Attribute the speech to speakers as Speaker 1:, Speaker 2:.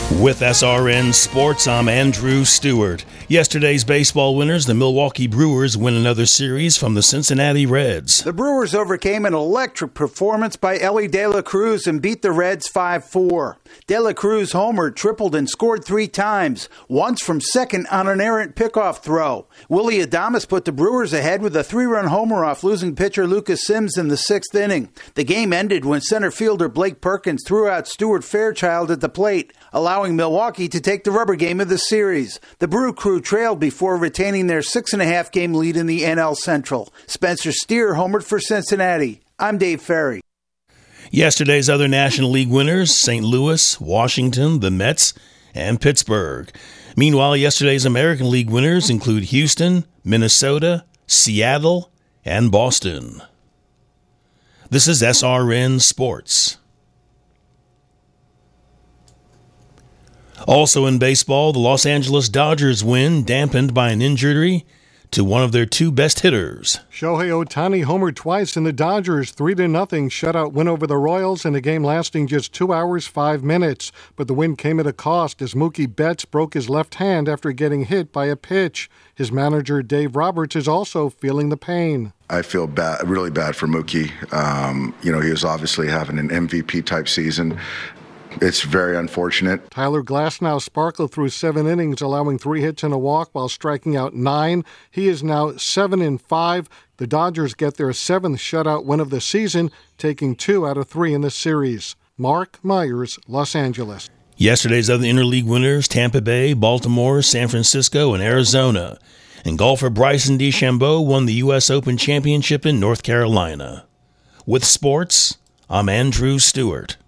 Speaker 1: With SRN Sports, I'm Andrew Stewart. Yesterday's baseball winners, the Milwaukee Brewers, win another series from the Cincinnati Reds.
Speaker 2: The Brewers overcame an electric performance by Elly De La Cruz and beat the Reds 5-4. De La Cruz homered, tripled, and scored 3 times, once from second on an errant pickoff throw. Willy Adames put the Brewers ahead with a 3-run homer off losing pitcher Lucas Sims in the 6th inning. The game ended when center fielder Blake Perkins threw out Stuart Fairchild at the plate, allowing Milwaukee to take the rubber game of the series. The Brew Crew trailed before retaining their 6.5-game lead in the NL Central. Spencer Steer homered for Cincinnati. I'm Dave Ferry.
Speaker 1: Yesterday's other National League winners, St. Louis, Washington, the Mets, and Pittsburgh. Meanwhile, yesterday's American League winners include Houston, Minnesota, Seattle, and Boston. This is SRN Sports. Also in baseball, the Los Angeles Dodgers win, dampened by an injury to one of their 2 best hitters.
Speaker 3: Shohei Ohtani homered twice in the Dodgers' 3-0 shutout win over the Royals in a game lasting just 2 hours, 5 minutes. But the win came at a cost as Mookie Betts broke his left hand after getting hit by a pitch. His manager, Dave Roberts, is also feeling the pain.
Speaker 4: I feel bad, really bad for Mookie. He was obviously having an MVP-type season. It's very unfortunate.
Speaker 3: Tyler Glasnow sparkled through 7 innings, allowing 3 hits and a walk while striking out 9. He is now 7-5. The Dodgers get their 7th shutout win of the season, taking 2 out of 3 in the series. Mark Myers, Los Angeles.
Speaker 1: Yesterday's other interleague winners, Tampa Bay, Baltimore, San Francisco, and Arizona. And golfer Bryson DeChambeau won the U.S. Open Championship in North Carolina. With sports, I'm Andrew Stewart.